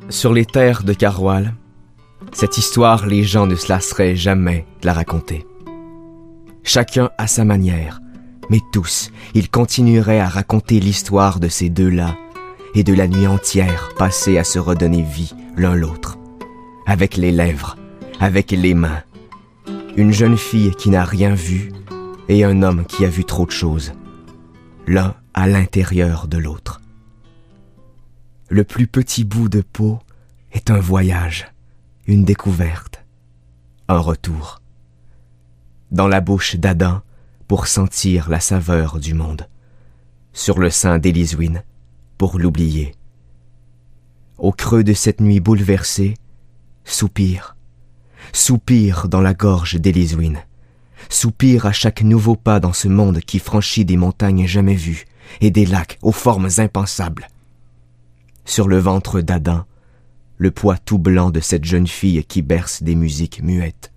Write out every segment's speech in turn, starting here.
Sur les terres de Carwal, cette histoire, les gens ne se lasseraient jamais de la raconter. Chacun à sa manière, mais tous, ils continueraient à raconter l'histoire de ces deux-là et de la nuit entière passée à se redonner vie l'un l'autre, avec les lèvres, avec les mains. Une jeune fille qui n'a rien vu et un homme qui a vu trop de choses, l'un à l'intérieur de l'autre. Le plus petit bout de peau est un voyage, une découverte, un retour. Dans la bouche d'Adam pour sentir la saveur du monde, sur le sein d'Éliswyn pour l'oublier. Au creux de cette nuit bouleversée, soupir, soupir dans la gorge d'Éliswyn, soupir à chaque nouveau pas dans ce monde qui franchit des montagnes jamais vues et des lacs aux formes impensables. Sur le ventre d'Adam, le poids tout blanc de cette jeune fille qui berce des musiques muettes.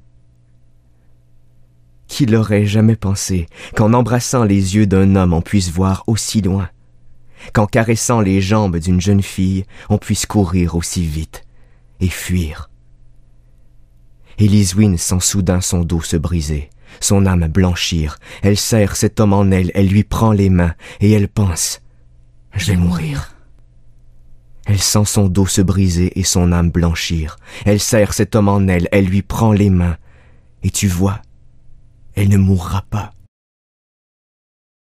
Qui l'aurait jamais pensé qu'en embrassant les yeux d'un homme on puisse voir aussi loin, qu'en caressant les jambes d'une jeune fille on puisse courir aussi vite et fuir. Éliswyn sent soudain son dos se briser, son âme blanchir, elle serre cet homme en elle, elle lui prend les mains et elle pense « Je vais mourir ». Elle sent son dos se briser et son âme blanchir. Elle serre cet homme en elle, elle lui prend les mains. Et tu vois, elle ne mourra pas.